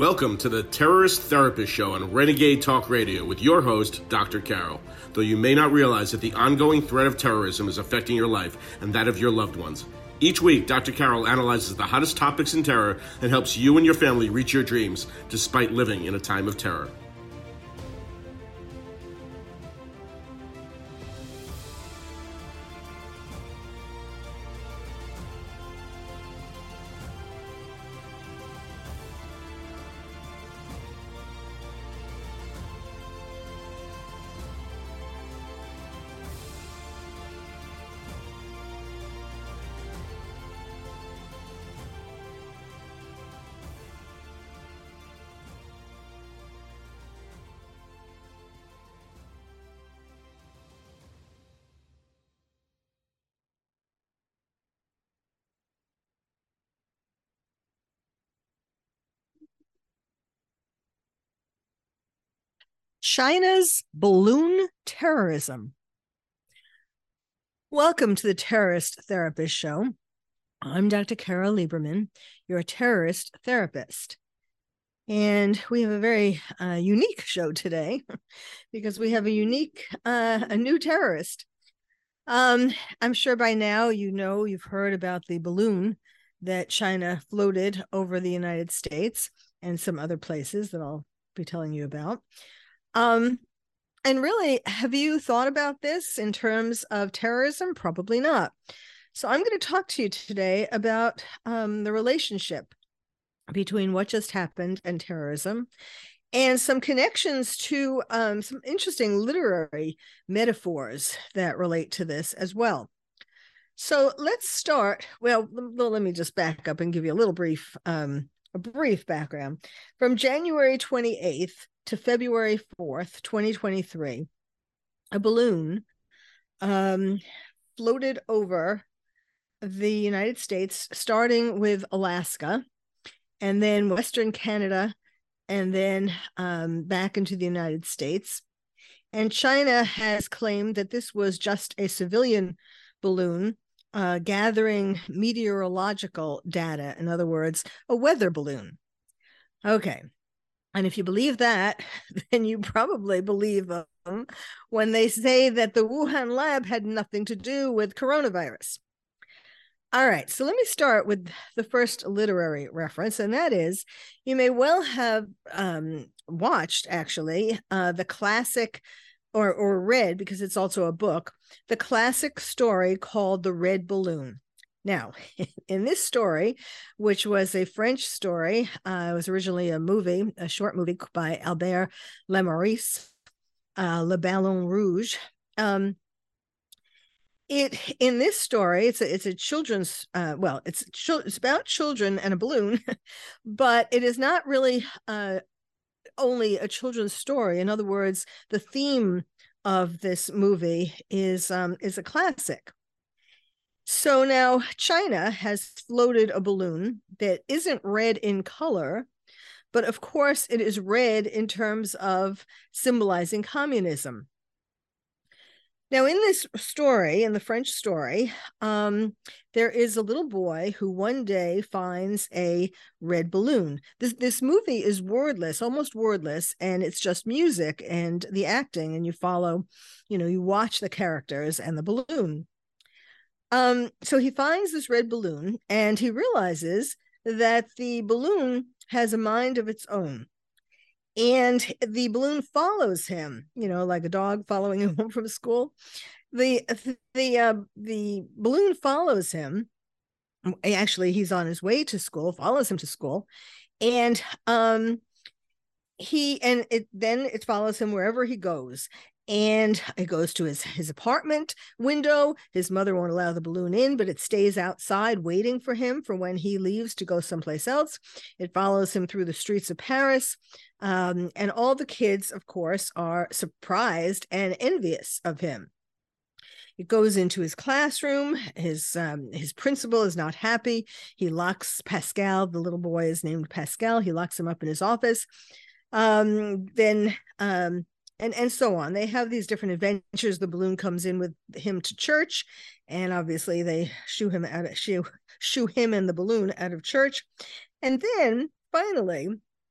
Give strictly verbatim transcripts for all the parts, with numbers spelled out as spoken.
Welcome to the Terrorist Therapist Show on Renegade Talk Radio with your host, Doctor Carol. Though you may not realize that the ongoing threat of terrorism is affecting your life and that of your loved ones. Each week, Doctor Carol analyzes the hottest topics in terror and helps you and your family reach your dreams despite living in a time of terror. China's balloon terrorism. Welcome to the Terrorist Therapist Show. I'm Doctor Carol Lieberman, your terrorist therapist. And we have a very uh, unique show today because we have a unique, uh, a new terrorist. Um, I'm sure by now you know, you've heard about the balloon that China floated over the United States and some other places that I'll be telling you about. Um, and really, have you thought about this in terms of terrorism? Probably not. So I'm going to talk to you today about um, the relationship between what just happened and terrorism, and some connections to um, some interesting literary metaphors that relate to this as well. So let's start. Well, let me just back up and give you a little brief, um, a brief background. From January twenty-eighth to February fourth, twenty twenty-three, a balloon um, floated over the United States, starting with Alaska, and then Western Canada, and then um, back into the United States. And China has claimed that this was just a civilian balloon uh, gathering meteorological data. In other words, a weather balloon. Okay. And if you believe that, then you probably believe them when they say that the Wuhan lab had nothing to do with coronavirus. All right, so let me start with the first literary reference, and that is, you may well have um, watched, actually, uh, the classic, or, or read, because it's also a book, the classic story called The Red Balloon. Now, in this story, which was a French story, uh, it was originally a movie, a short movie by Albert Lemorisse, uh, Le Ballon Rouge. Um, it in this story, it's a, it's a children's, uh, well, it's it's about children and a balloon, but it is not really uh, only a children's story. In other words, the theme of this movie is um, is a classic. So now China has floated a balloon that isn't red in color, but of course it is red in terms of symbolizing communism. Now, in this story, in the French story, um, there is a little boy who one day finds a red balloon. This, this movie is wordless, almost wordless, and it's just music and the acting, and you follow, you know, you watch the characters and the balloon. Um, so he finds this red balloon and he realizes that the balloon has a mind of its own. And the balloon follows him, you know, like a dog following him home from school. The the uh, the balloon follows him. Actually, he's on his way to school, follows him to school, and um, he and it then it follows him wherever he goes. And it goes to his, his apartment window. His mother won't allow the balloon in, but it stays outside waiting for him for when he leaves to go someplace else. It follows him through the streets of Paris. Um, and all the kids, of course, are surprised and envious of him. It goes into his classroom. His um, his principal is not happy. He locks Pascal, the little boy is named Pascal. He locks him up in his office. Um, then... Um, And, and so on. They have these different adventures. The balloon comes in with him to church, and obviously they shoo him out of shoo, shoo him and the balloon out of church. And then finally,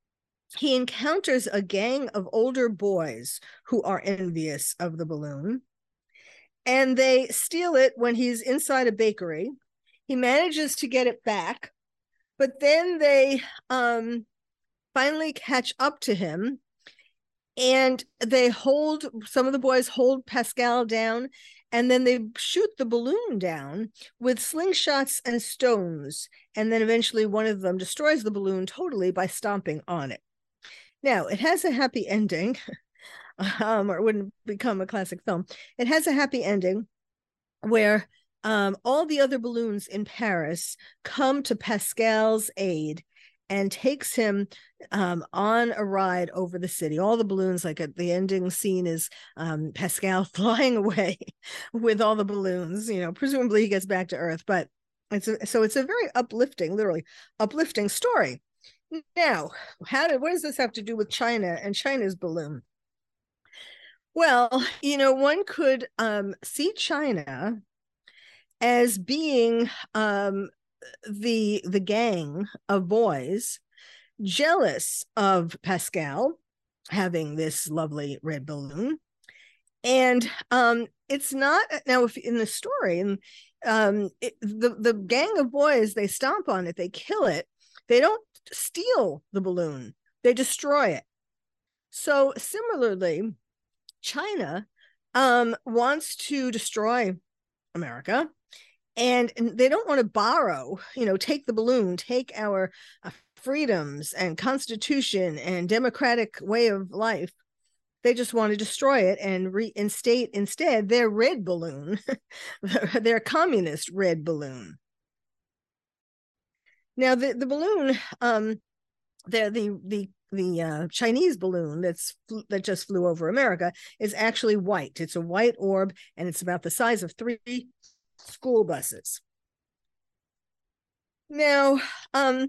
he encounters a gang of older boys who are envious of the balloon, and they steal it when he's inside a bakery. He manages to get it back, but then they um, finally catch up to him, and they hold, some of the boys hold Pascal down, and then they shoot the balloon down with slingshots and stones, and then eventually one of them destroys the balloon totally by stomping on it. Now, it has a happy ending, um, or it wouldn't become a classic film. It has a happy ending where um, all the other balloons in Paris come to Pascal's aid and takes him um, on a ride over the city. All the balloons, like at the ending scene, is um, Pascal flying away with all the balloons. You know, presumably he gets back to Earth, but it's a, so it's a very uplifting, literally uplifting story. Now, how did what does this have to do with China and China's balloon? Well, you know, one could um, see China as being um, the the gang of boys jealous of Pascal having this lovely red balloon. And um, it's not now if in the story, and um, it, the the gang of boys, they stomp on it, they kill it. They don't steal the balloon, they destroy it. So similarly, China um, wants to destroy America, and, and they don't want to borrow, you know, take the balloon, take our uh, freedoms and constitution and democratic way of life. They just want to destroy it and reinstate instead their red balloon, their communist red balloon. Now, the, the balloon, um, the the the the uh, Chinese balloon that's that just flew over America is actually white. It's a white orb, and it's about the size of three school buses. Now, um,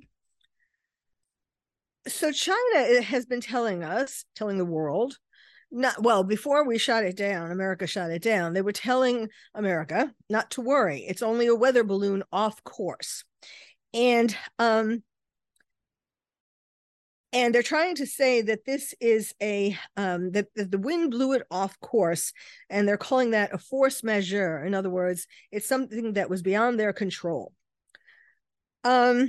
so China has been telling us, telling the world, not well before we shot it down, America shot it down. They were telling America not to worry. It's only a weather balloon off course, and um. And they're trying to say that this is a, um, that, that the wind blew it off course, and they're calling that a force majeure. In other words, it's something that was beyond their control. Um,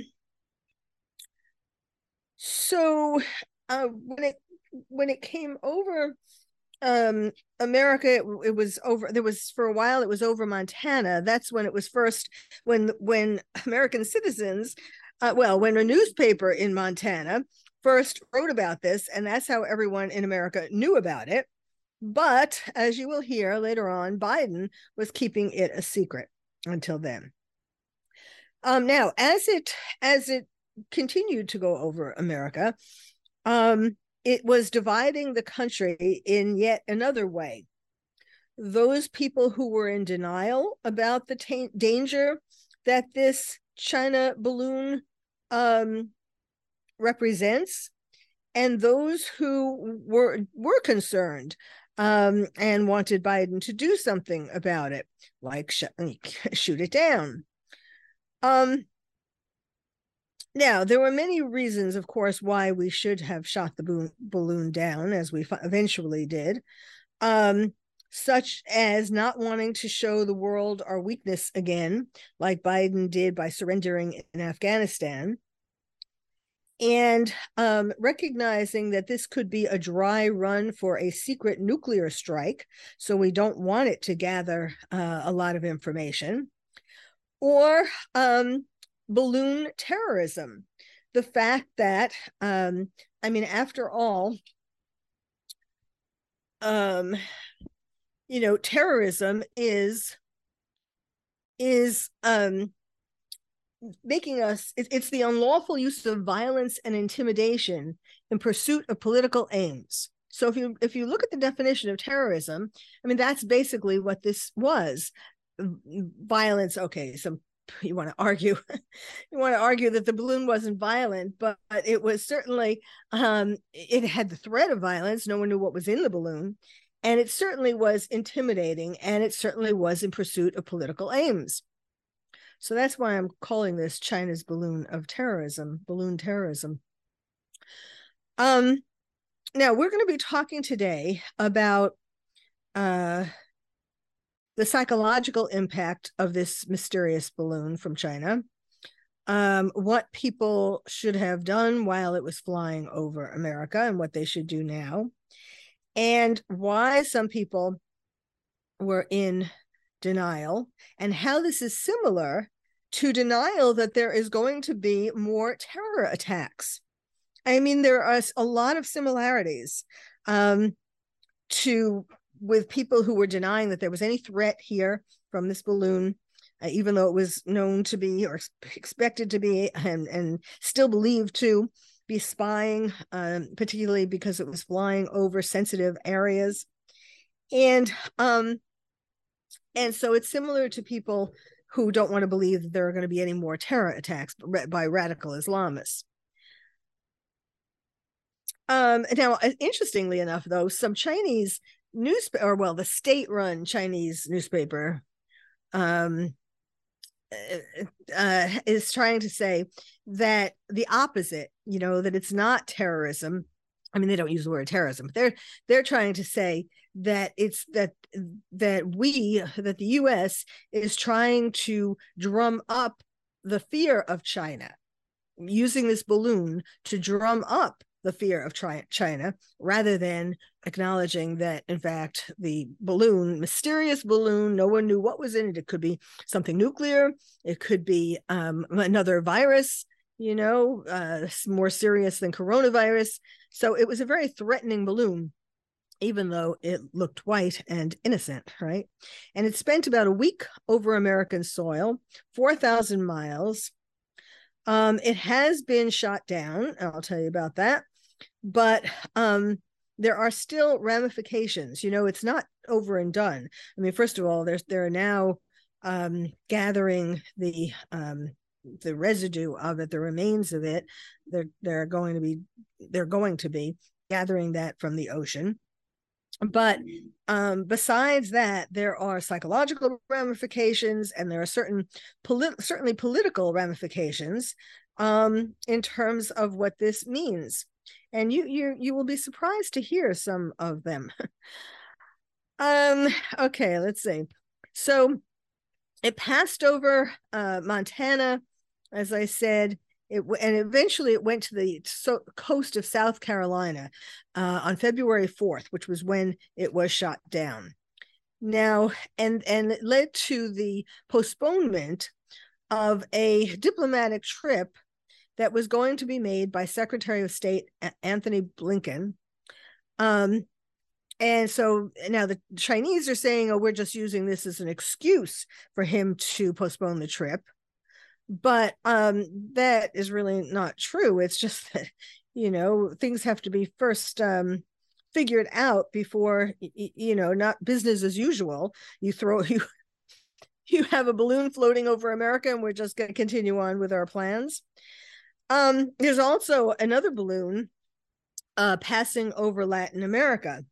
so uh, when it when it came over um, America, it, it was over, there was, for a while, it was over Montana. That's when it was first, when, when American citizens, uh, well, when a newspaper in Montana first wrote about this, and that's how everyone in America knew about it. But as you will hear later on, Biden was keeping it a secret until then. Um, now, as it as it continued to go over America, um, it was dividing the country in yet another way. Those people who were in denial about the t- danger that this China balloon um, represents, and those who were were concerned um, and wanted Biden to do something about it, like sh- shoot it down. Um, now, there were many reasons, of course, why we should have shot the bo- balloon down, as we f- eventually did, um, such as not wanting to show the world our weakness again, like Biden did by surrendering in Afghanistan, and um, recognizing that this could be a dry run for a secret nuclear strike, so we don't want it to gather uh, a lot of information, or um, balloon terrorism. The fact that, um, I mean, after all, um, you know, terrorism is is um, making us, it, it's the unlawful use of violence and intimidation in pursuit of political aims. So if you if you look at the definition of terrorism, I mean, that's basically what this was. Violence, okay, some you want to argue you want to argue that the balloon wasn't violent, but it was certainly um it had the threat of violence. No one knew what was in the balloon, and it certainly was intimidating, and it certainly was in pursuit of political aims. So that's why I'm calling this China's balloon of terrorism, balloon terrorism. Um, now we're going to be talking today about uh, the psychological impact of this mysterious balloon from China, um, what people should have done while it was flying over America and what they should do now, and why some people were in denial, and how this is similar to denial that there is going to be more terror attacks. I mean, there are a lot of similarities um, to with people who were denying that there was any threat here from this balloon, uh, even though it was known to be or expected to be and, and still believed to be spying, um, particularly because it was flying over sensitive areas. And um, and so it's similar to people who don't want to believe that there are going to be any more terror attacks by radical Islamists. Um, now, interestingly enough, though, some Chinese newspaper, or well, the state-run Chinese newspaper, um, uh, is trying to say that the opposite, you know, that it's not terrorism. I mean, they don't use the word terrorism, but they're they're trying to say that it's that that we that the U S is trying to drum up the fear of China, using this balloon to drum up the fear of China, rather than acknowledging that, in fact, the balloon, mysterious balloon, no one knew what was in it. It could be something nuclear. It could be um, another virus, you know, uh, more serious than coronavirus. So it was a very threatening balloon, even though it looked white and innocent, right? And it spent about a week over American soil, four thousand miles. Um, it has been shot down. I'll tell you about that. But um, there are still ramifications. You know, it's not over and done. I mean, first of all, there's there are now um, gathering the um, the residue of it, the remains of it. They're they're going to be they're going to be gathering that from the ocean. But um, besides that, there are psychological ramifications, and there are certain polit- certainly political ramifications um, in terms of what this means. And you you you will be surprised to hear some of them. um, okay, let's see. So it passed over uh, Montana, as I said. It, and eventually it went to the so, coast of South Carolina uh, on February fourth, which was when it was shot down. Now, and, and it led to the postponement of a diplomatic trip that was going to be made by Secretary of State Anthony Blinken. Um, and so now the Chinese are saying, oh, we're just using this as an excuse for him to postpone the trip. But um, that is really not true. It's just that, you know, things have to be first um, figured out before, you know, not business as usual. You throw, you, you have a balloon floating over America and we're just going to continue on with our plans. Um, there's also another balloon uh, passing over Latin America.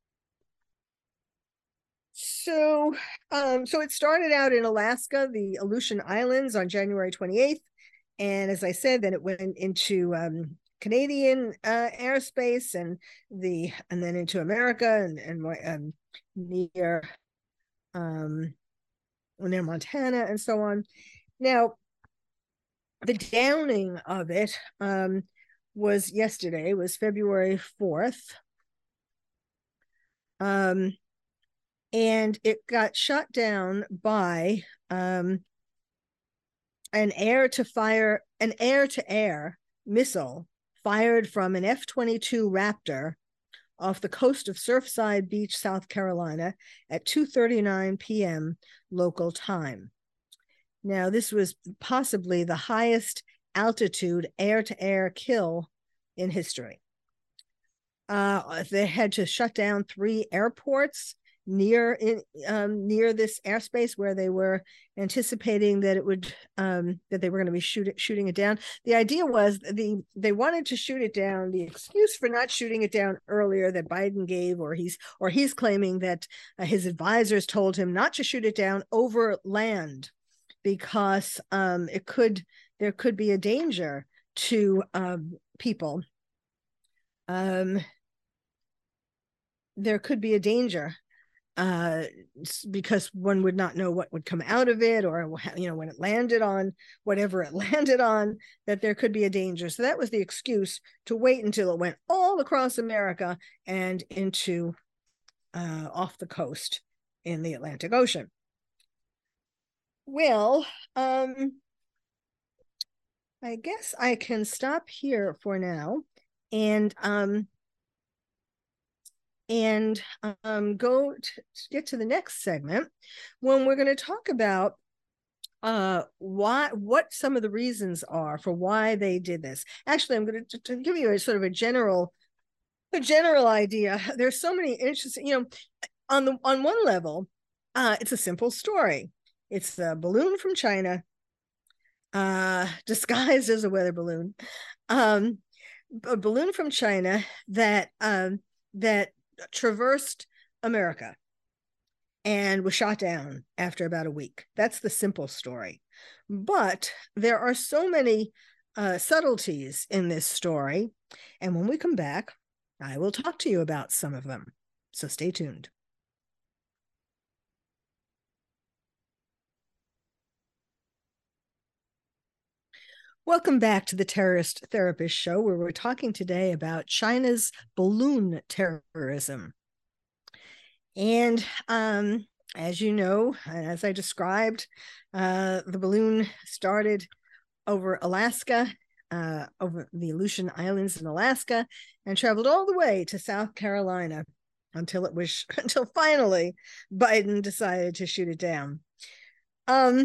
So, um, so it started out in Alaska, the Aleutian Islands, on January twenty-eighth. And as I said, then it went into um, Canadian uh, airspace and the and then into America and, and um, near um, near Montana and so on. Now, the downing of it um, was yesterday, was February fourth. Um, and it got shot down by um, an air to fire, an air to air missile fired from an F twenty-two Raptor off the coast of Surfside Beach, South Carolina at two thirty-nine p.m. local time. Now, this was possibly the highest altitude air-to-air kill in history. Uh, they had to shut down three airports near in, um, near this airspace where they were anticipating that it would um, that they were going to be shoot, shooting it down. The idea was the they wanted to shoot it down. The excuse for not shooting it down earlier that Biden gave, or he's or he's claiming that uh, his advisors told him not to shoot it down over land because um, it could there could be a danger to um, people. um, there could be a danger uh, because one would not know what would come out of it, or, you know, when it landed on whatever it landed on, that there could be a danger. So that was the excuse to wait until it went all across America and into uh, off the coast in the Atlantic Ocean. Well, um, I guess I can stop here for now and um, and um, go to get to the next segment when we're going to talk about uh, why, what some of the reasons are for why they did this. Actually, I'm going to, to give you a sort of a general, a general idea. There's so many interesting, you know, on the on one level, uh, it's a simple story. It's a balloon from China, uh, disguised as a weather balloon, um, a balloon from China that um, that traversed America and was shot down after about a week. That's the simple story. But there are so many uh, subtleties in this story. And when we come back, I will talk to you about some of them. So stay tuned. Welcome back to the Terrorist Therapist Show, where we're talking today about China's balloon terrorism. And um, as you know, as I described, uh, the balloon started over Alaska, uh, over the Aleutian Islands in Alaska, and traveled all the way to South Carolina until it was until finally Biden decided to shoot it down. Um,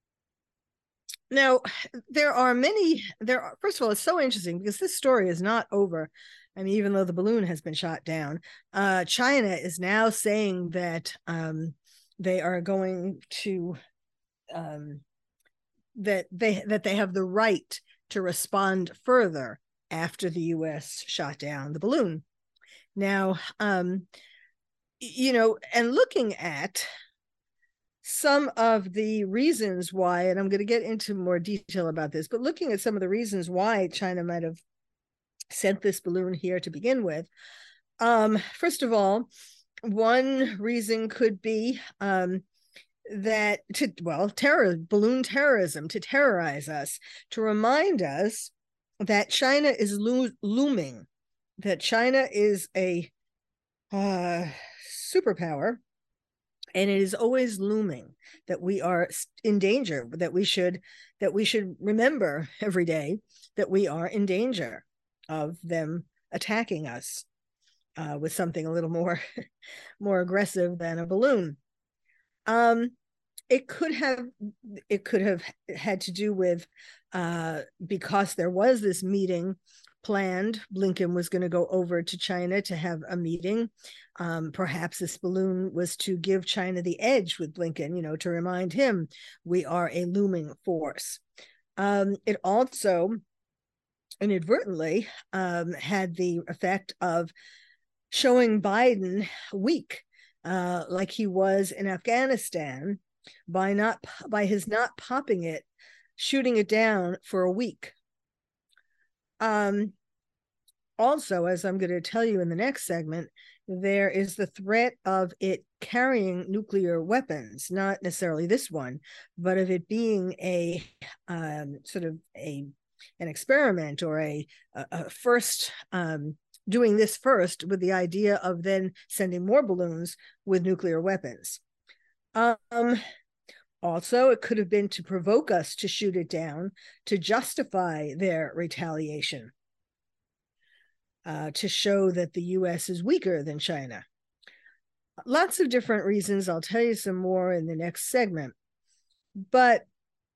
now, there are many, there are, first of all, it's so interesting because this story is not over. I mean, even though the balloon has been shot down, uh, China is now saying that um, they are going to, um, that they that they have the right to respond further after the U S shot down the balloon. Now, um, you know, and looking at some of the reasons why, and I'm going to get into more detail about this, but looking at some of the reasons why China might have sent this balloon here to begin with. Um, first of all, one reason could be um, that to, well, terror, balloon terrorism, to terrorize us, to remind us that China is lo- looming, that China is a uh, superpower, and it is always looming, that we are in danger, that we should that we should remember every day that we are in danger of them attacking us uh, with something a little more more aggressive than a balloon. Um, it could have it could have had to do with uh, because there was this meeting planned. Blinken was going to go over to China to have a meeting. Um, perhaps this balloon was to give China the edge with Blinken, you know, to remind him we are a looming force. Um, it also inadvertently um, had the effect of showing Biden weak, uh, like he was in Afghanistan, by not by his not popping it, shooting it down for a week. Um, also, as I'm going to tell you in the next segment, there is the threat of it carrying nuclear weapons, not necessarily this one, but of it being a um, sort of a an experiment or a, a, a first um, doing this first with the idea of then sending more balloons with nuclear weapons. Um, also, it could have been to provoke us to shoot it down, to justify their retaliation, uh, to show that the U S is weaker than China. Lots of different reasons. I'll tell you some more in the next segment. But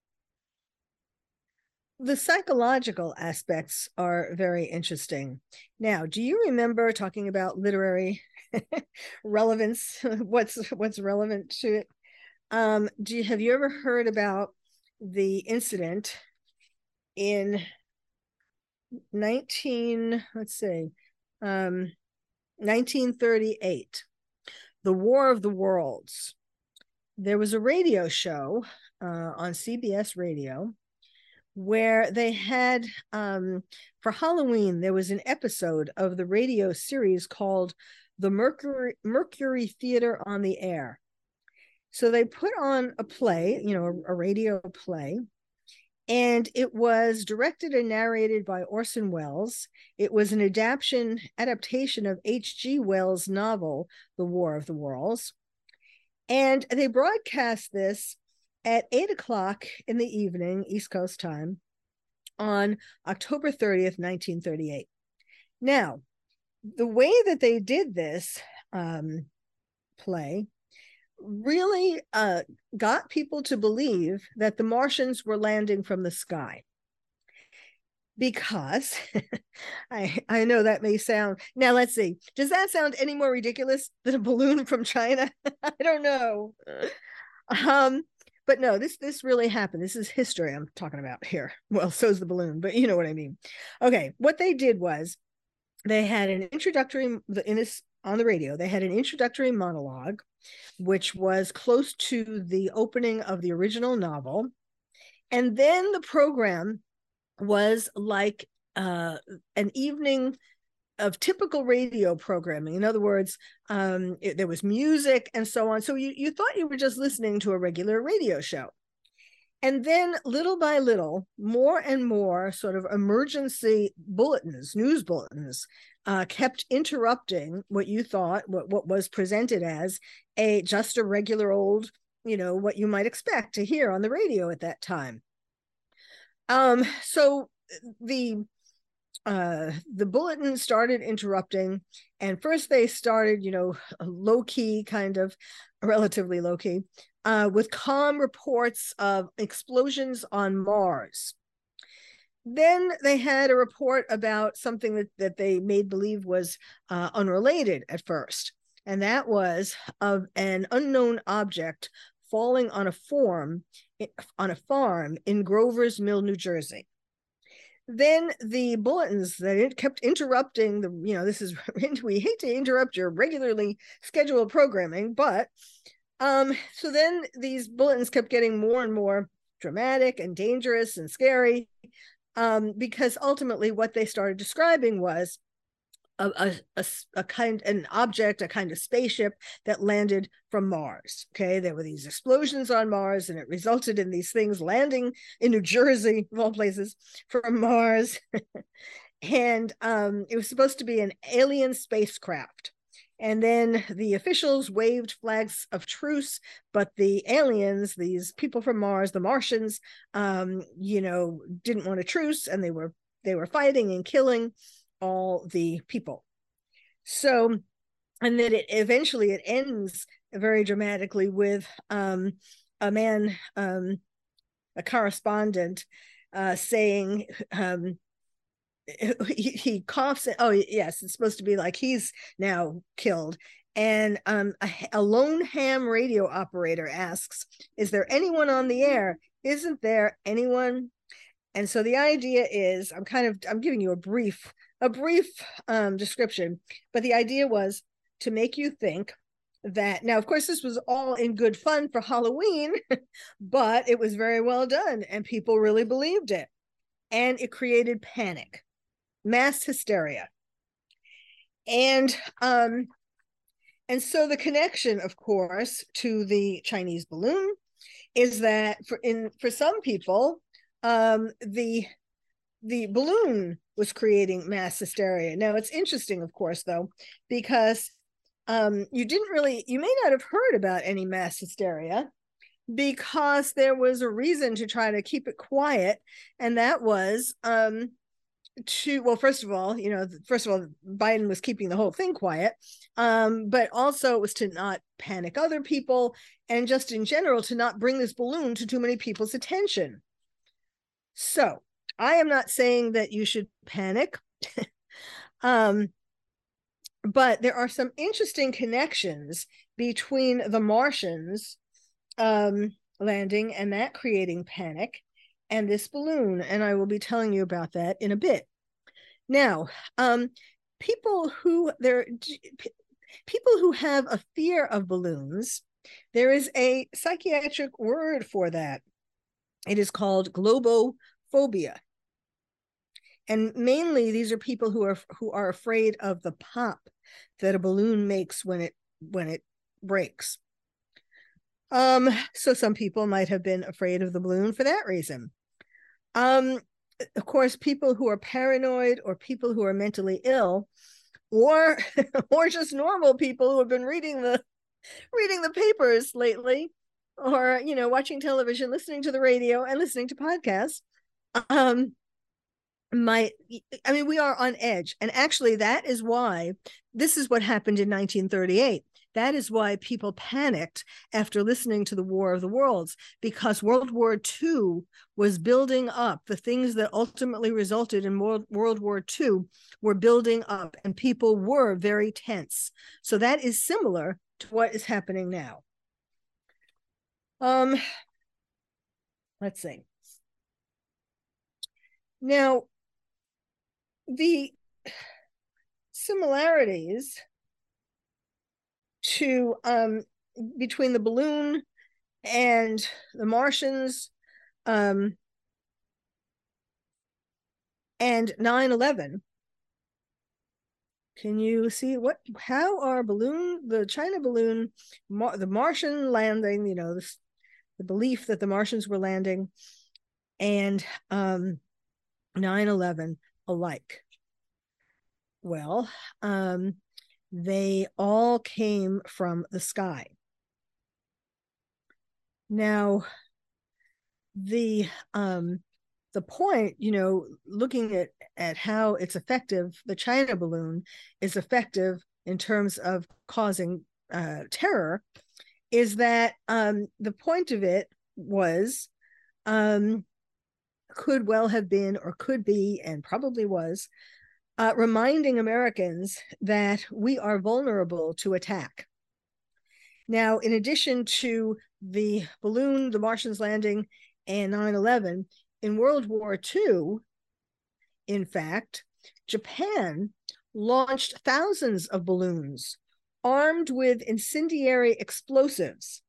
the psychological aspects are very interesting. Now, do you remember talking about literary relevance? What's what's relevant to it? Um, do you, have you ever heard about the incident in nineteen, let's see, um, nineteen thirty-eight, the War of the Worlds? There was a radio show uh, on C B S Radio where they had, um, for Halloween, there was an episode of the radio series called The Mercury, Mercury Theater on the Air. So they put on a play, you know, a, a radio play, and it was directed and narrated by Orson Welles. It was an adaptation adaptation of H G Wells' novel, The War of the Worlds. And they broadcast this at eight o'clock in the evening, East Coast time, on October thirtieth, nineteen thirty-eight. Now, the way that they did this um, play really uh, got people to believe that the Martians were landing from the sky. Because I I know that may sound, now let's see, does that sound any more ridiculous than a balloon from China? I don't know. Um, but no, this this really happened. This is history I'm talking about here. Well, so is the balloon, but you know what I mean. Okay, what they did was they had an introductory in this on the radio. They had an introductory monologue, which was close to the opening of the original novel, and then the program was like uh, an evening of typical radio programming. In other words, um, it, there was music and so on. So you, you thought you were just listening to a regular radio show. And then little by little, more and more sort of emergency bulletins, news bulletins, uh, kept interrupting what you thought, what, what was presented as a just a regular old, you know, what you might expect to hear on the radio at that time. Um, so the uh, the bulletin started interrupting, and first they started, you know, low key, kind of relatively low key, uh, with calm reports of explosions on Mars. Then they had a report about something that, that they made believe was uh, unrelated at first, and that was of an unknown object falling on a farm on a farm in Grover's Mill, New Jersey. Then the bulletins that it kept interrupting the, you know, this is, we hate to interrupt your regularly scheduled programming, but um, so then these bulletins kept getting more and more dramatic and dangerous and scary, um, because ultimately what they started describing was A, a, a, a kind an object, a kind of spaceship that landed from Mars. Okay, there were these explosions on Mars, and it resulted in these things landing in New Jersey, of all places, from Mars. And um, it was supposed to be an alien spacecraft. And then the officials waved flags of truce, but the aliens, these people from Mars, the Martians, um, you know, didn't want a truce, and they were they were fighting and killing all the people. So, and then it eventually it ends very dramatically with um, a man, um, a correspondent, uh, saying um, he, he coughs. And, oh yes, it's supposed to be like he's now killed. And um, a, a lone ham radio operator asks, "Is there anyone on the air? Isn't there anyone?" And so the idea is, I'm kind of, I'm giving you a brief, a brief um, description, but the idea was to make you think that, now, of course, this was all in good fun for Halloween, but it was very well done, and people really believed it. And it created panic, mass hysteria. And, um, and so the connection, of course, to the Chinese balloon is that for, in, for some people, um, the the balloon was creating mass hysteria. Now, it's interesting, of course, though, because um, you didn't really, you may not have heard about any mass hysteria because there was a reason to try to keep it quiet, and that was um, to, well, first of all, you know, first of all, Biden was keeping the whole thing quiet, um, but also it was to not panic other people, and just in general to not bring this balloon to too many people's attention. So I am not saying that you should panic, um, but there are some interesting connections between the Martians um, landing and that creating panic and this balloon, and I will be telling you about that in a bit. Now, um, people who there, people who have a fear of balloons, there is a psychiatric word for that. It is called globophobia. phobia. And mainly these are people who are who are afraid of the pop that a balloon makes when it when it breaks. Um, so some people might have been afraid of the balloon for that reason. Um, of course, people who are paranoid or people who are mentally ill, or or just normal people who have been reading the reading the papers lately, or you know, watching television, listening to the radio, and listening to podcasts. Um, my I mean, we are on edge. And actually, that is why this is what happened in nineteen thirty-eight. That is why people panicked after listening to the War of the Worlds, because World War Two was building up. The things that ultimately resulted in World, World War Two were building up, and people were very tense. So that is similar to what is happening now. Um, let's see. Now, the similarities to um, between the balloon and the Martians um, and nine eleven. Can you see what? How are balloon, the China balloon, Mar- the Martian landing? You know, this, the belief that the Martians were landing, and um, nine eleven alike. Well, um, they all came from the sky. Now, the um, the point, you know, looking at, at how it's effective, the China balloon is effective in terms of causing uh, terror, is that um, the point of it was, um, could well have been, or could be, and probably was, uh, reminding Americans that we are vulnerable to attack. Now, in addition to the balloon, the Martians landing, and nine eleven, in World War Two, in fact, Japan launched thousands of balloons armed with incendiary explosives.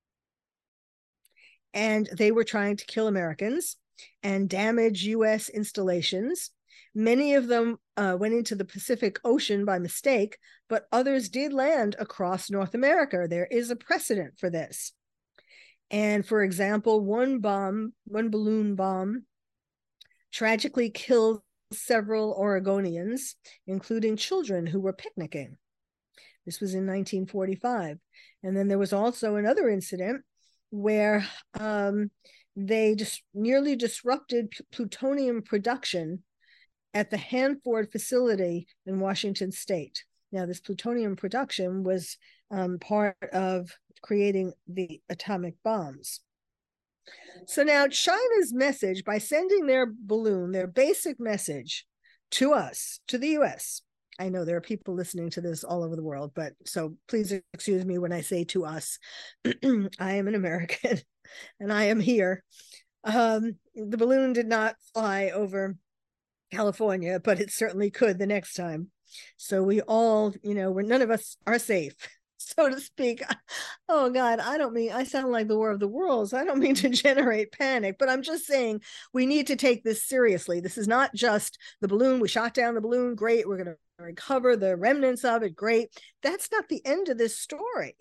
And they were trying to kill Americans and damage U S installations. Many of them uh, went into the Pacific Ocean by mistake, but others did land across North America. There is a precedent for this. And for example, one bomb, one balloon bomb, tragically killed several Oregonians, including children who were picnicking. This was in nineteen forty-five. And then there was also another incident where um, they just nearly disrupted plutonium production at the Hanford facility in Washington State. Now, this plutonium production was um, part of creating the atomic bombs. So now China's message, by sending their balloon, their basic message to us, to the U S, I know there are people listening to this all over the world, but so please excuse me when I say to us. I am an American and I am here. Um, the balloon did not fly over California, but it certainly could the next time. So we all, you know, we're none of us are safe, so to speak. Oh God, I don't mean, I sound like the War of the Worlds. I don't mean to generate panic, but I'm just saying we need to take this seriously. This is not just the balloon. We shot down the balloon. Great. We're going to recover the remnants of it. Great. That's not the end of this story.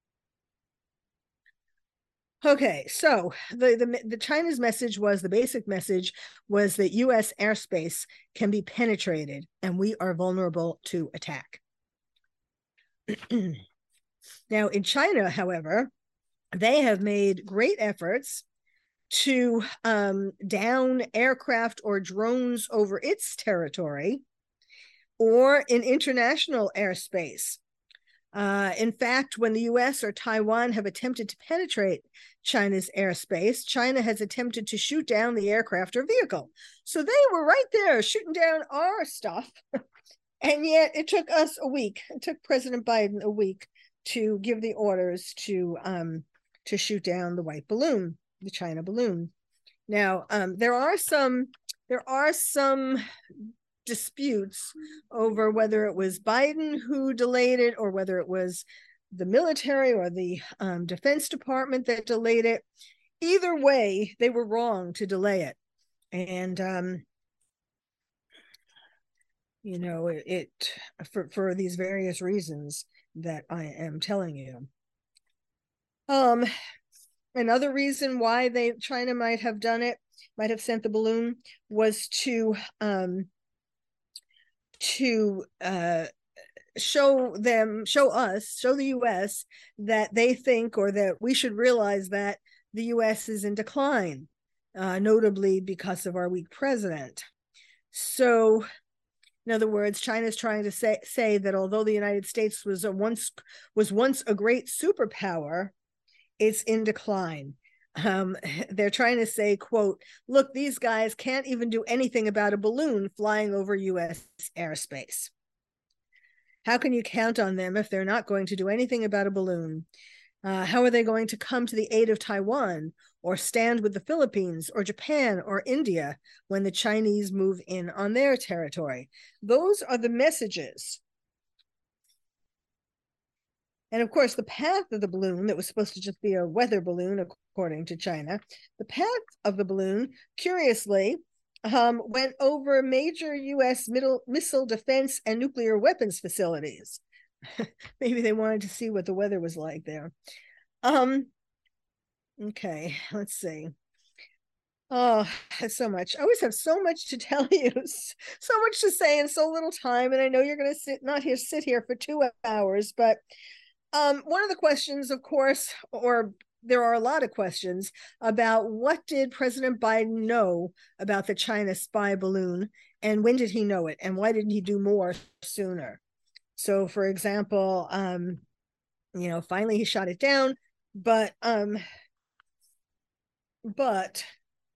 Okay, so the, the the China's message was, the basic message was that U S airspace can be penetrated and we are vulnerable to attack. Now, in China, however, they have made great efforts to um, down aircraft or drones over its territory or in international airspace. Uh, in fact, when the U S or Taiwan have attempted to penetrate China's airspace, China has attempted to shoot down the aircraft or vehicle. So they were right there shooting down our stuff. And yet it took us a week. It took President Biden a week to give the orders to, um, to shoot down the white balloon, the China balloon. Now, um, there are some, there are some disputes over whether it was Biden who delayed it or whether it was the military or the um, Defense Department that delayed it. Either way, they were wrong to delay it. And, um, you know, it, it for, for these various reasons that I am telling you. Um, another reason why they China might have done it, might have sent the balloon, was to um, to uh, show them, show us, show the U S that they think, or that we should realize that the U S is in decline, uh, notably because of our weak president. So, in other words, China is trying to say, say that although the United States was a once was once a great superpower, it's in decline. Um, they're trying to say, quote, look, these guys can't even do anything about a balloon flying over U S airspace. How can you count on them if they're not going to do anything about a balloon? Uh, how are they going to come to the aid of Taiwan, or stand with the Philippines or Japan or India when the Chinese move in on their territory? Those are the messages. And of course, the path of the balloon, that was supposed to just be a weather balloon, according to China, the path of the balloon, curiously, um, went over major U S middle, missile defense and nuclear weapons facilities. Maybe they wanted to see what the weather was like there. Um, okay, let's see. Oh, so much. I always have so much to tell you, so much to say in so little time. And I know you're going to sit, not here, sit here for two hours, but um, one of the questions, of course, or there are a lot of questions about what did President Biden know about the China spy balloon, and when did he know it, and why didn't he do more sooner? So, for example, um, you know, finally he shot it down, but um, but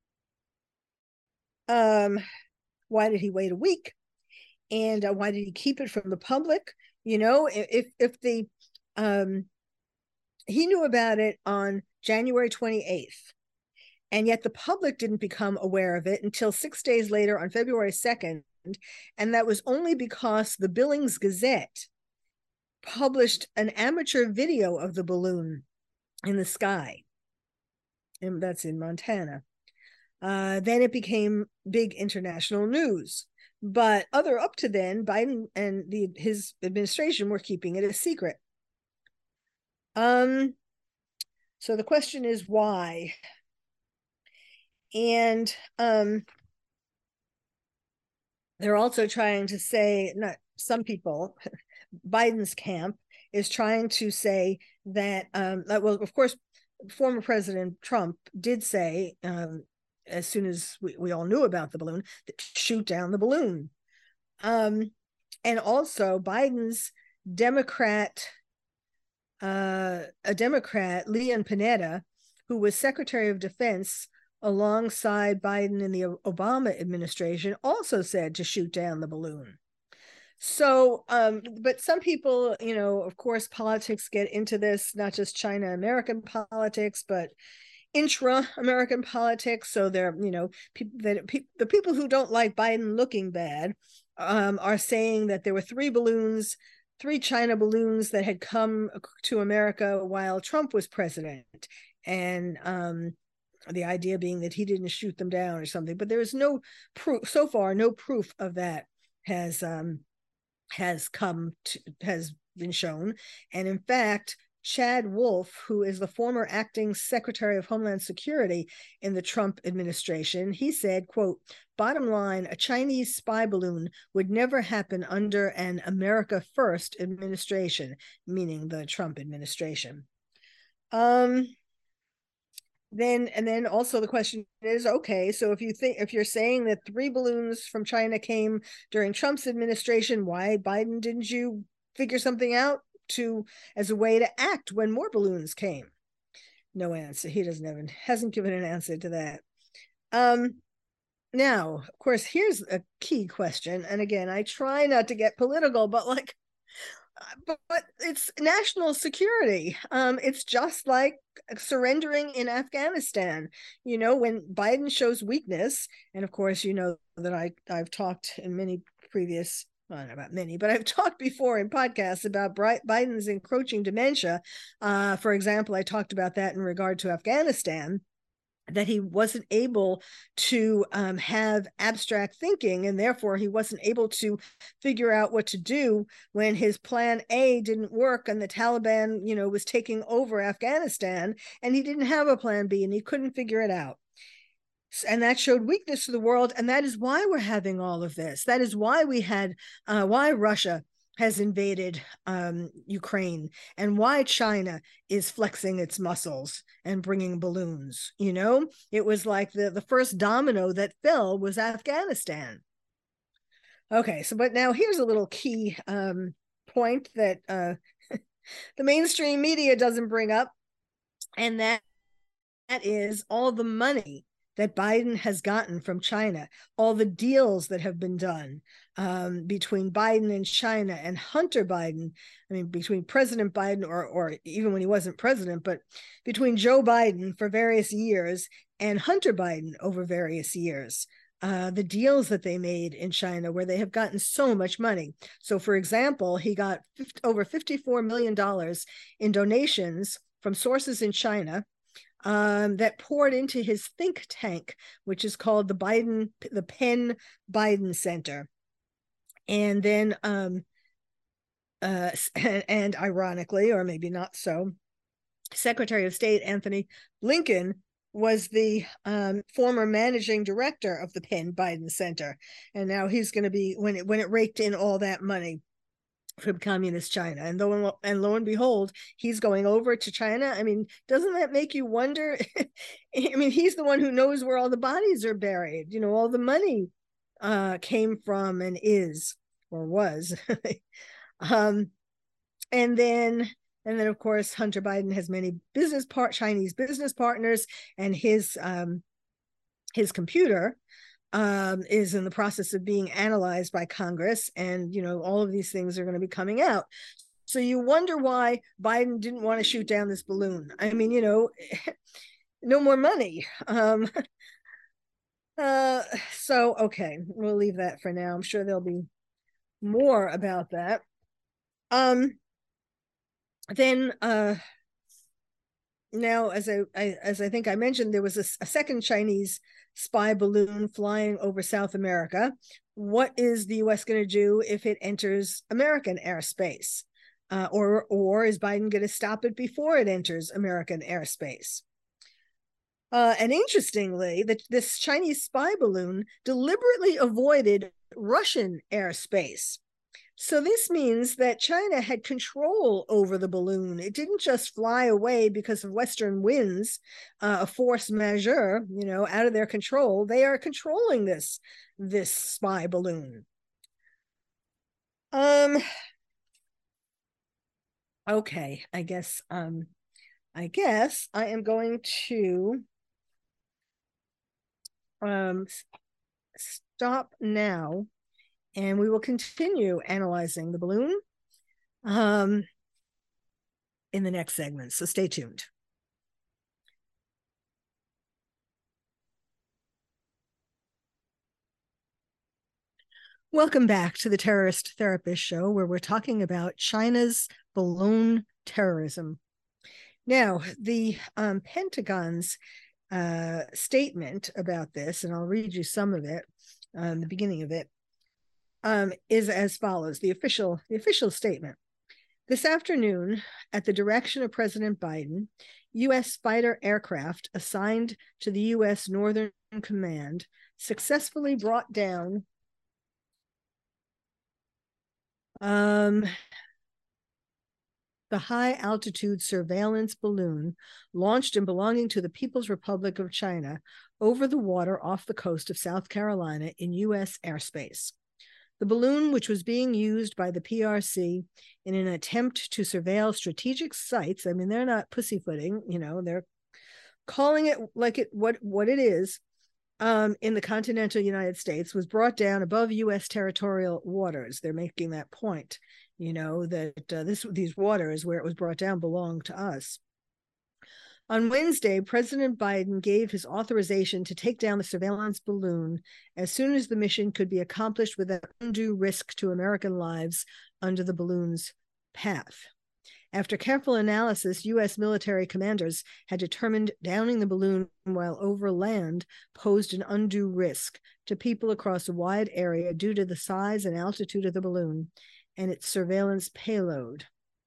um, why did he wait a week, and uh, why did he keep it from the public? You know, if if the um, he knew about it on January twenty-eighth, and yet the public didn't become aware of it until six days later on February second, and that was only because the Billings Gazette published an amateur video of the balloon in the sky, and that's in Montana. Uh, then it became big international news. But other up to then, Biden and the his administration were keeping it a secret. Um, so the question is why? And um, they're also trying to say, not some people, Biden's camp is trying to say that, um, well, of course, former President Trump did say, um, as soon as we, we all knew about the balloon, that shoot down the balloon. Um, and also Biden's Democrat, uh, a Democrat, Leon Panetta, who was Secretary of Defense alongside Biden in the Obama administration, also said to shoot down the balloon. So, um, but some people, you know, of course, politics get into this, not just China-American politics, but intra-American politics. So they're, you know, people that pe- the people who don't like Biden looking bad um, are saying that there were three balloons, three China balloons that had come to America while Trump was president. And um, the idea being that he didn't shoot them down or something. But there is no proof, so far, no proof of that has um, has come to, has been shown. And in fact, Chad Wolf, who is the former acting Secretary of Homeland Security in the Trump administration, he said, quote, bottom line, a Chinese spy balloon would never happen under an America First administration, meaning the Trump administration. Um, then, and then also the question is, okay, so if you think, if you're saying that three balloons from China came during Trump's administration, why, Biden, didn't you figure something out to as a way to act when more balloons came? No answer. He doesn't have, hasn't given an answer to that. Um, now, of course, here's a key question. And again, I try not to get political, but like, but, but it's national security. Um, it's just like surrendering in Afghanistan. You know, when Biden shows weakness, and of course, you know that I, I've talked in many previous, well, not about many, but I've talked before in podcasts about Biden's encroaching dementia. Uh, for example, I talked about that in regard to Afghanistan. that he wasn't able to um, have abstract thinking, and therefore he wasn't able to figure out what to do when his plan A didn't work and the Taliban, you know, was taking over Afghanistan, and he didn't have a plan B and he couldn't figure it out. And that showed weakness to the world, and that is why we're having all of this. That is why we had, uh, why Russia has invaded um, Ukraine, and why China is flexing its muscles and bringing balloons. You know, it was like the, the first domino that fell was Afghanistan. Okay, so but now here's a little key um, point that uh, the mainstream media doesn't bring up, and that, that is all the money that Biden has gotten from China, all the deals that have been done um, between Biden and China and Hunter Biden. I mean, between President Biden, or, or even when he wasn't president, but between Joe Biden for various years and Hunter Biden over various years. Uh, the deals that they made in China, where they have gotten so much money. So, for example, he got fifty, over fifty-four million dollars in donations from sources in China, Um, that poured into his think tank, which is called the Biden, the Penn Biden Center. And then, um, uh, and, and ironically, or maybe not so, Secretary of State Anthony Blinken was the um, former managing director of the Penn Biden Center. And now he's going to be, when it, when it raked in all that money from communist China, and lo, and lo and behold, he's going over to China. I mean, doesn't that make you wonder? I mean, he's the one who knows where all the bodies are buried. You know, all the money uh, came from and is, or was. um, and then, and then of course, Hunter Biden has many business part Chinese business partners, and his um, his computer um, is in the process of being analyzed by Congress. And, you know, all of these things are going to be coming out. So you wonder why Biden didn't want to shoot down this balloon. I mean, you know, no more money. Um, uh, so, okay, we'll leave that for now. I'm sure there'll be more about that. Um, then, uh, now, as I, I as I think I mentioned, there was a, a second Chinese spy balloon flying over South America. What is the U S going to do if it enters American airspace? Uh, or, or is Biden going to stop it before it enters American airspace? Uh, and interestingly, the, this Chinese spy balloon deliberately avoided Russian airspace. So this means that China had control over the balloon. It didn't just fly away because of Western winds, uh, a force majeure, you know, out of their control. They are controlling this, this spy balloon. Um, okay, I guess, um, I guess I am going to um, stop now. And we will continue analyzing the balloon um, in the next segment. So stay tuned. Welcome back to the Terrorist Therapist Show, where we're talking about China's balloon terrorism. Now, the um, Pentagon's uh, statement about this, and I'll read you some of it, um, the beginning of it, Um, is as follows, the official, the official statement. This afternoon, at the direction of President Biden, U S fighter aircraft assigned to the U S Northern Command successfully brought down um, the high-altitude surveillance balloon launched and belonging to the People's Republic of China over the water off the coast of South Carolina in U S airspace. The balloon, which was being used by the P R C in an attempt to surveil strategic sites, I mean, they're not pussyfooting, you know, they're calling it like it what, what it is, um, in the continental United States, was brought down above U S territorial waters. They're making that point, you know, that uh, this these waters where it was brought down belong to us. On Wednesday, President Biden gave his authorization to take down the surveillance balloon as soon as the mission could be accomplished without undue risk to American lives under the balloon's path. After careful analysis, U S military commanders had determined downing the balloon while over land posed an undue risk to people across a wide area due to the size and altitude of the balloon and its surveillance payload.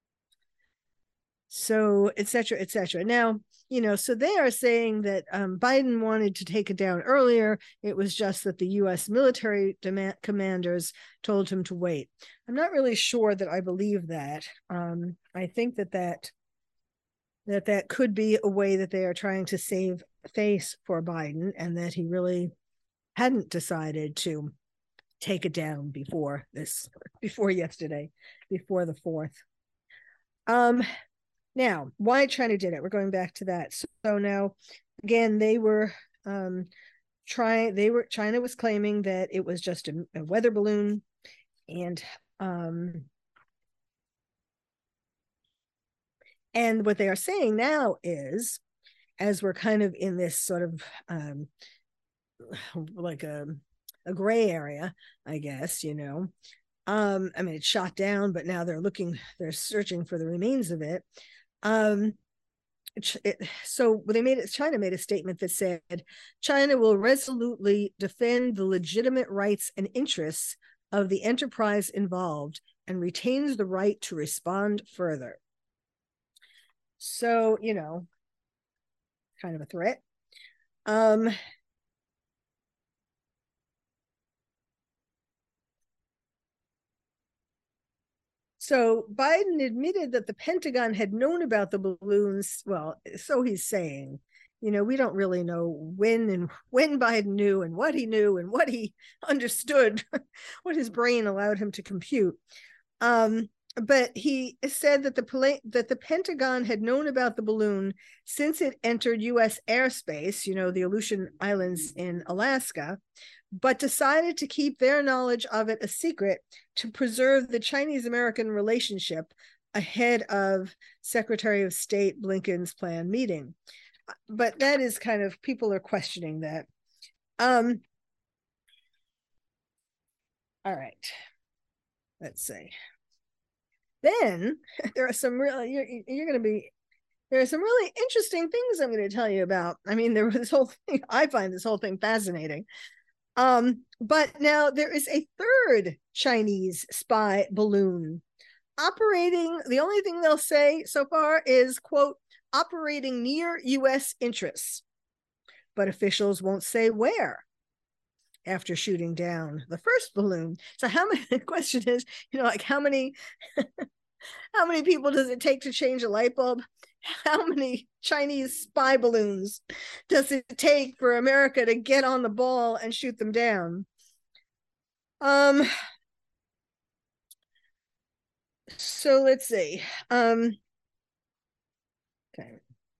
So, et cetera, et cetera. Now, you know, so they are saying that um, Biden wanted to take it down earlier. It was just that the U S military demand- commanders told him to wait. I'm not really sure that I believe that. Um, I think that that that that could be a way that they are trying to save face for Biden, and that he really hadn't decided to take it down before this, before yesterday, before the fourth. Um. Now, why China did it? We're going back to that. So now, again, they were um, trying. They were China was claiming that it was just a, a weather balloon, and um, and what they are saying now is, as we're kind of in this sort of um, like a a gray area, I guess, you know. Um, I mean, it's shot down, but now they're looking, they're searching for the remains of it. Um, it, so they made it, China made a statement that said, China will resolutely defend the legitimate rights and interests of the enterprise involved and retains the right to respond further. So, you know, kind of a threat. Um, So Biden admitted that the Pentagon had known about the balloons. Well, so he's saying, you know, we don't really know when and when Biden knew and what he knew and what he understood, what his brain allowed him to compute. Um, but he said that the that the Pentagon had known about the balloon since it entered U S airspace, you know, the Aleutian Islands in Alaska, but decided to keep their knowledge of it a secret to preserve the Chinese-American relationship ahead of Secretary of State Blinken's planned meeting. But that is kind of, people are questioning that. Um, all right, let's see. Then there are some really, you're, you're going to be, there are some really interesting things I'm going to tell you about. I mean, there was this whole thing, I find this whole thing fascinating. Um, but now there is a third Chinese spy balloon operating. The only thing they'll say so far is, quote, operating near U S interests, but officials won't say where after shooting down the first balloon. So how many, the question is, you know, like how many, how many people does it take to change a light bulb? How many Chinese spy balloons does it take for America to get on the ball and shoot them down? Um, so let's see. Um, okay.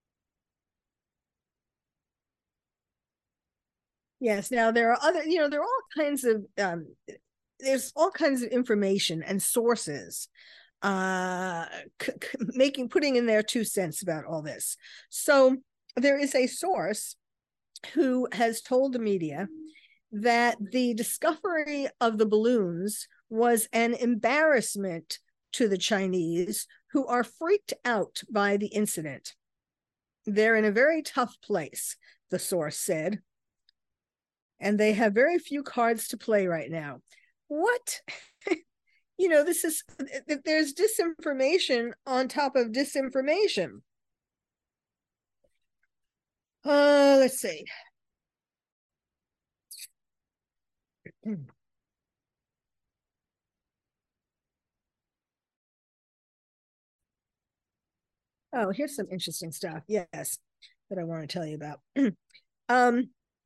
Yes, now there are other, you know, there are all kinds of, um, there's all kinds of information and sources uh c- c- making putting in their two cents about all this. So there is a source who has told the media that the discovery of the balloons was an embarrassment to the Chinese, who are freaked out by the incident. They're in a very tough place, the source said, and they have very few cards to play right now. What? You know, this is, there's disinformation on top of disinformation. Uh, let's see. Oh, here's some interesting stuff. Yes, that I want to tell you about. um,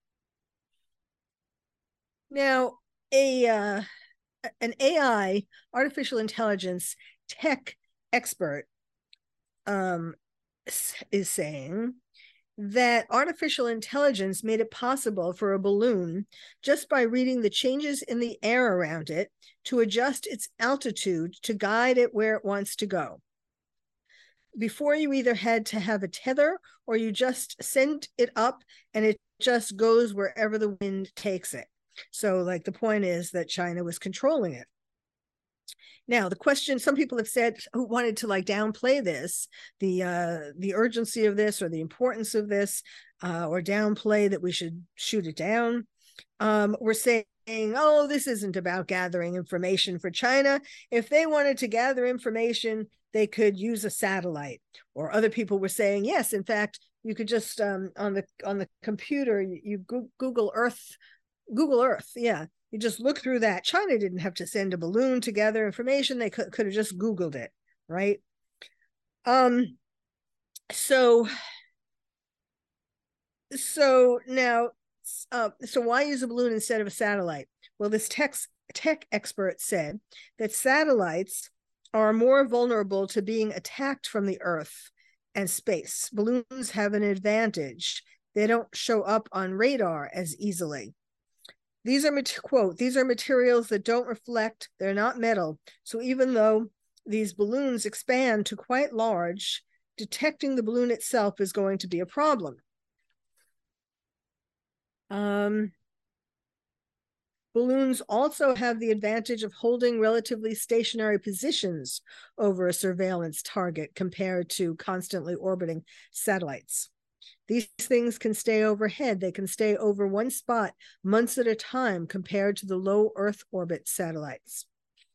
now, a uh, an A I, artificial intelligence tech expert, um, is saying that artificial intelligence made it possible for a balloon, just by reading the changes in the air around it, to adjust its altitude to guide it where it wants to go. Before, you either had to have a tether or you just sent it up and it just goes wherever the wind takes it. So, like, the point is that China was controlling it. Now, the question, some people have said, who wanted to like downplay this, the uh, the urgency of this or the importance of this, uh, or downplay that we should shoot it down. Um, we're saying, oh, this isn't about gathering information for China. If they wanted to gather information, they could use a satellite. Or other people were saying, yes, in fact, you could just um, on the on the computer, you, you Google Earth, Google Earth, yeah. You just look through that. China didn't have to send a balloon to gather information. They could, could have just Googled it, right? Um, so, so now, uh, so why use a balloon instead of a satellite? Well, this tech, tech expert said that satellites are more vulnerable to being attacked from the Earth and space. Balloons have an advantage. They don't show up on radar as easily. These are, quote, these are materials that don't reflect, they're not metal. So even though these balloons expand to quite large, detecting the balloon itself is going to be a problem. Um, balloons also have the advantage of holding relatively stationary positions over a surveillance target compared to constantly orbiting satellites. These things can stay overhead. They can stay over one spot months at a time compared to the low Earth orbit satellites.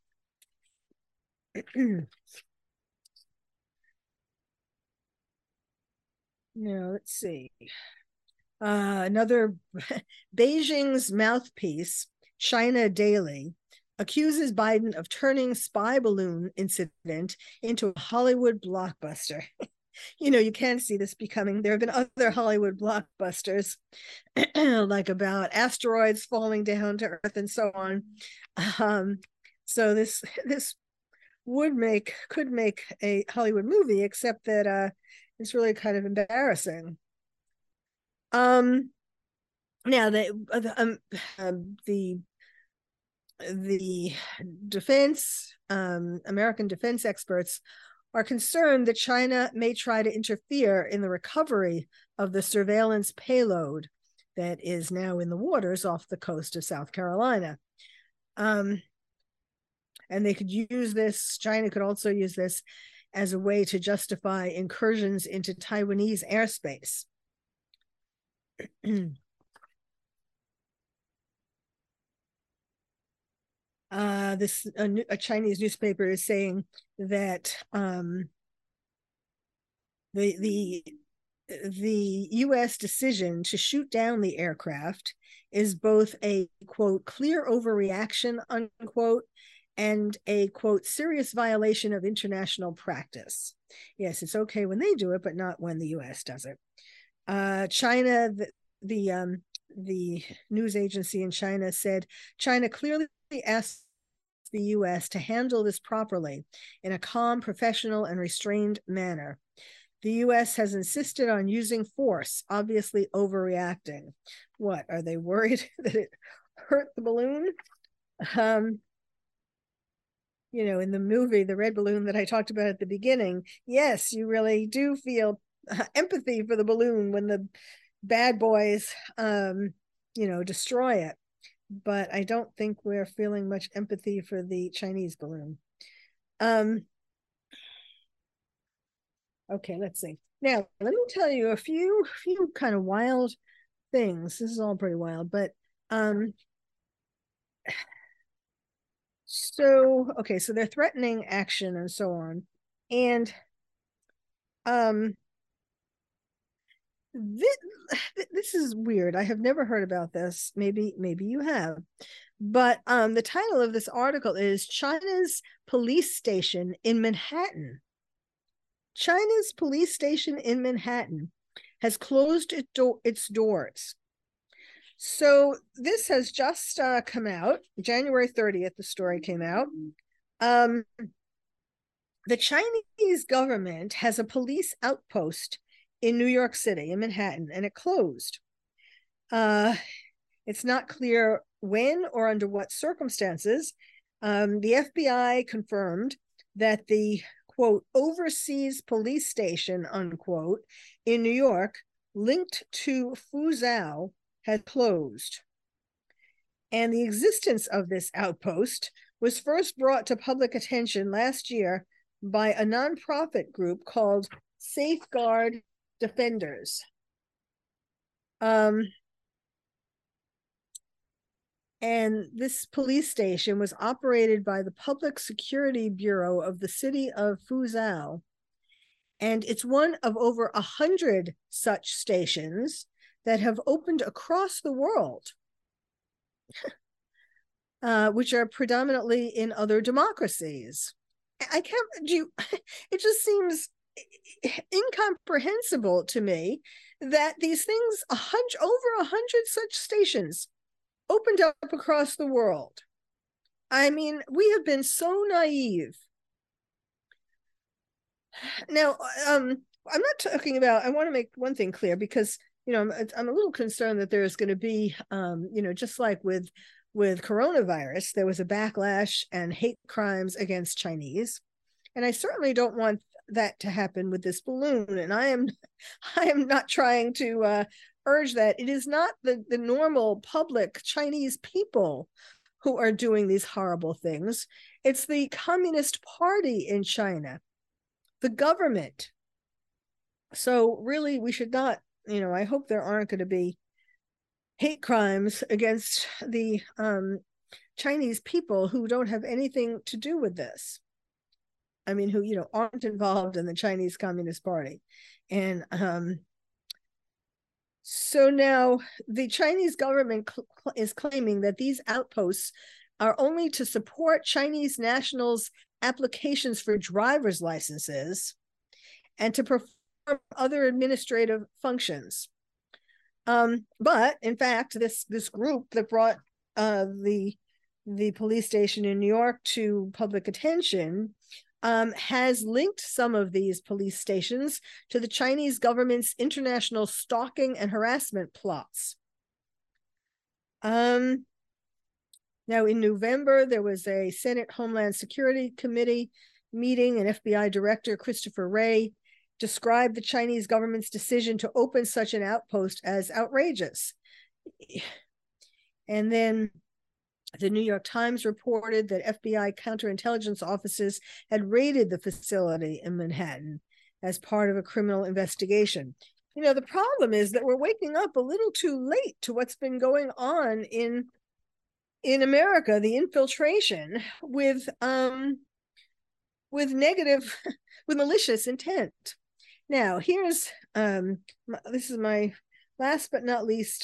Now, let's see. Uh, another Beijing's mouthpiece, China Daily, accuses Biden of turning spy balloon incident into a Hollywood blockbuster. You know, you can see this becoming, there have been other Hollywood blockbusters, like about asteroids falling down to Earth and so on. Um, so this this would make, could make a Hollywood movie, except that uh, it's really kind of embarrassing. Um, now, the, um, um, the, the defense, um, American defense experts are concerned that China may try to interfere in the recovery of the surveillance payload that is now in the waters off the coast of South Carolina. Um, and they could use this, China could also use this as a way to justify incursions into Taiwanese airspace. Uh, this a, a Chinese newspaper is saying that um, the the the U S decision to shoot down the aircraft is both a quote clear overreaction unquote and a quote serious violation of international practice. Yes, it's okay when they do it, but not when the U S does it. Uh, China, the the, um, the news agency in China said China clearly asked the U S to handle this properly in a calm, professional, and restrained manner. The U S has insisted on using force, obviously overreacting. What, are they worried that it hurt the balloon? Um, you know, in the movie, The Red Balloon that I talked about at the beginning, yes, you really do feel uh, empathy for the balloon when the bad boys, um, you know, destroy it. But I don't think we're feeling much empathy for the Chinese balloon. Um, okay, let's see. Now, let me tell you a few, few kind of wild things. This is all pretty wild, but um, so, okay, so they're threatening action and so on. And um, this, this is weird. I have never heard about this. Maybe, maybe you have. But um, the title of this article is China's Police Station in Manhattan. China's police station in Manhattan has closed it do- its doors. So this has just uh, come out, January thirtieth, the story came out. Um, the Chinese government has a police outpost in New York City, in Manhattan, and it closed. Uh, it's not clear when or under what circumstances. Um, the F B I confirmed that the, quote, overseas police station, unquote, in New York, linked to Fuzhou, had closed. And the existence of this outpost was first brought to public attention last year by a nonprofit group called Safeguard Defenders. Um, and this police station was operated by the Public Security Bureau of the city of Fuzhou. And it's one of over a hundred such stations that have opened across the world, uh, which are predominantly in other democracies. I can't do you, it just seems incomprehensible to me that these things, a hundred, over a hundred such stations opened up across the world. I mean, we have been so naive. Now, um, I'm not talking about, I want to make one thing clear, because, you know, I'm, I'm a little concerned that there's going to be, um, you know, just like with, with coronavirus, there was a backlash and hate crimes against Chinese. And I certainly don't want that to happen with this balloon. And I am, I am not trying to uh, urge that. It is not the, the normal public Chinese people who are doing these horrible things. It's the Communist Party in China, the government. So really, we should not, you know, I hope there aren't going to be hate crimes against the um, Chinese people who don't have anything to do with this. I mean, who, you know, aren't involved in the Chinese Communist Party. And um, so now the Chinese government cl- is claiming that these outposts are only to support Chinese nationals' applications for driver's licenses and to perform other administrative functions. Um, but in fact, this this group that brought uh, the the police station in New York to public attention um, has linked some of these police stations to the Chinese government's international stalking and harassment plots. Um, now, in November, there was a Senate Homeland Security Committee meeting, and F B I Director Christopher Wray described the Chinese government's decision to open such an outpost as outrageous. And then the New York Times reported that F B I counterintelligence offices had raided the facility in Manhattan as part of a criminal investigation. You know, the problem is that we're waking up a little too late to what's been going on in, in America, the infiltration with, um, with negative, with malicious intent. Now, here's, um, this is my last but not least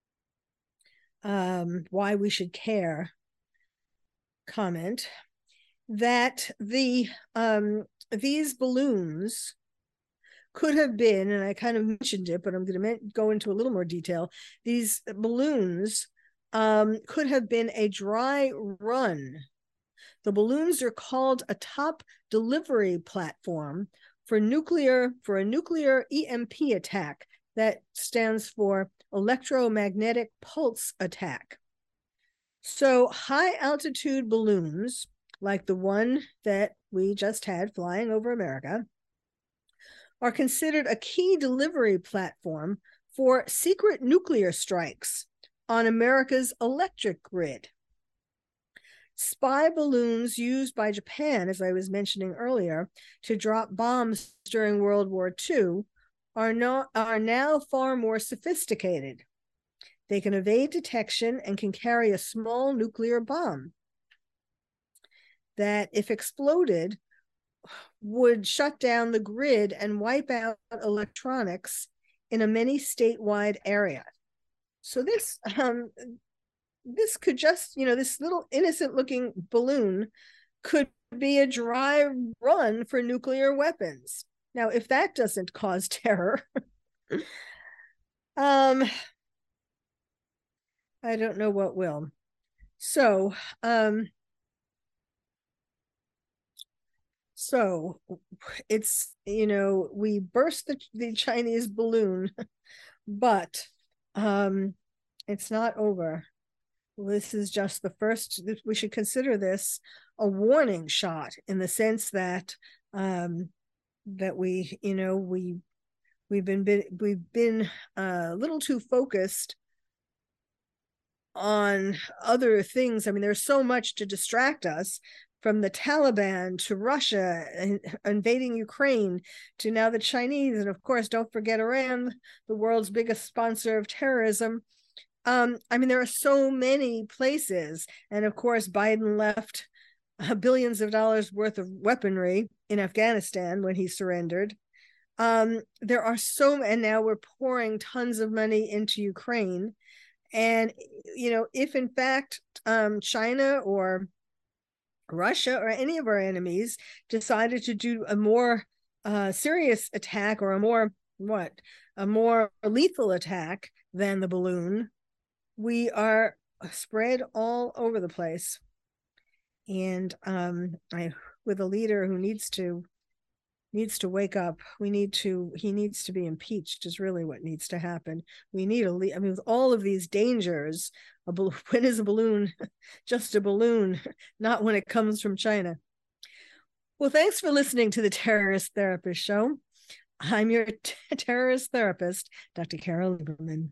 um, why we should care comment, that the um, these balloons could have been, and I kind of mentioned it, but I'm going to go into a little more detail. These balloons um, could have been a dry run. The balloons are called a top delivery platform for nuclear, for a nuclear E M P attack. That stands for electromagnetic pulse attack. So high altitude balloons, like the one that we just had flying over America, are considered a key delivery platform for secret nuclear strikes on America's electric grid. Spy balloons used by Japan, as I was mentioning earlier, to drop bombs during World War Two are, not, are now far more sophisticated. They can evade detection and can carry a small nuclear bomb that, if exploded, would shut down the grid and wipe out electronics in a many statewide area. So this um, this could just, you know, this little innocent looking balloon could be a dry run for nuclear weapons. Now, if that doesn't cause terror, um, I don't know what will. So, um, so it's, you know, we burst the, the Chinese balloon, but um, it's not over. This is just the first. We should consider this a warning shot, in the sense that um, that we, you know, we we've been, been we've been a little too focused on other things. I mean, there's so much to distract us, from the Taliban to Russia invading Ukraine to now the Chinese. And of course, don't forget Iran, the world's biggest sponsor of terrorism. Um, I mean, there are so many places. And of course, Biden left billions of dollars worth of weaponry in Afghanistan when he surrendered. Um, there are so, and now we're pouring tons of money into Ukraine. And, you know, if in fact um, China or Russia or any of our enemies decided to do a more uh, serious attack, or a more, what, a more lethal attack than the balloon, we are spread all over the place. And um, I, with a leader who needs to needs to wake up, we need to, he needs to be impeached is really what needs to happen. We need a, I mean, with all of these dangers, a balloon, when is a balloon just a balloon? Not when it comes from China. Well, thanks for listening to the Terrorist Therapist Show. I'm your t- terrorist therapist, Doctor Carol Lieberman.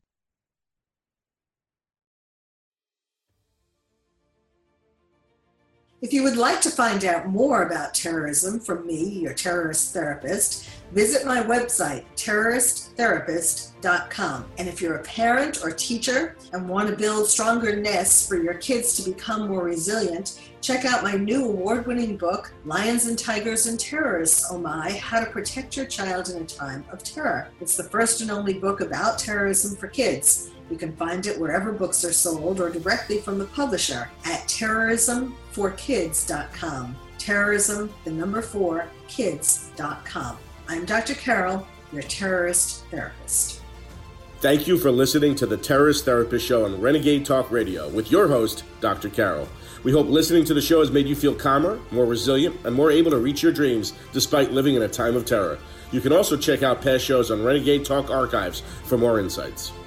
If you would like to find out more about terrorism from me, your terrorist therapist, visit my website, terrorist therapist dot com. And if you're a parent or teacher and want to build stronger nests for your kids to become more resilient, check out my new award-winning book, Lions and Tigers and Terrorists, Oh My, How to Protect Your Child in a Time of Terror. It's the first and only book about terrorism for kids. You can find it wherever books are sold or directly from the publisher at terrorism for kids dot com. Terrorism, the number four, kids dot com. I'm Doctor Carol, your terrorist therapist. Thank you for listening to the Terrorist Therapist Show on Renegade Talk Radio with your host, Doctor Carol. We hope listening to the show has made you feel calmer, more resilient, and more able to reach your dreams despite living in a time of terror. You can also check out past shows on Renegade Talk Archives for more insights.